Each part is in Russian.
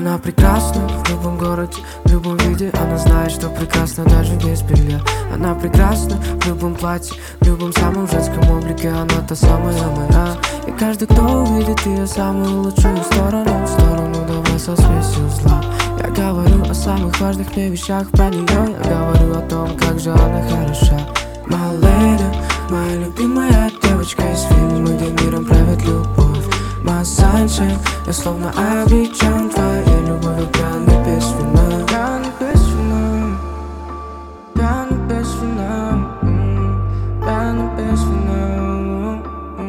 Она прекрасна в любом городе, в любом виде. Она знает, что прекрасна даже без белья. Она прекрасна в любом платье, в любом самом женском облике. Она та самая моя. И каждый, кто увидит ее самую лучшую сторону, добра со смесью зла. Я говорю о самых важных мне вещах про нее. Я говорю о том, как же она хороша. My lady, моя любимая девочка из фильма, где миром правит любовь. My sunshine, я словно обречен твоей любовью, пьяный без вина. Пьяный без вина, пьяный без вина, пьяный без вина.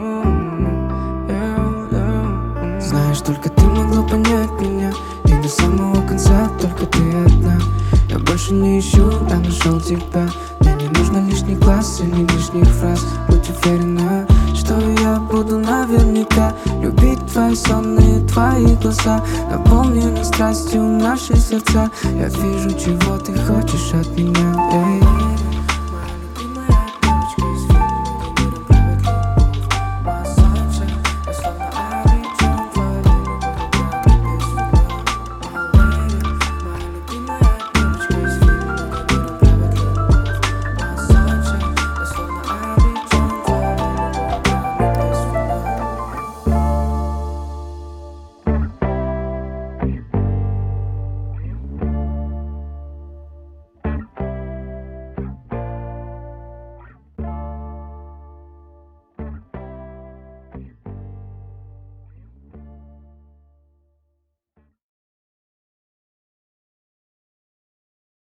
Знаешь, только ты могла понять меня, и до самого конца только ты одна. Я больше не ищу, я нашел тебя. Мне не нужно лишний глаз и не лишних фраз. Будь уверена, что я буду наверняка любить твои сонные, твои глаза, наполнены страстью наши сердца. Я вижу, чего ты хочешь от меня, эй.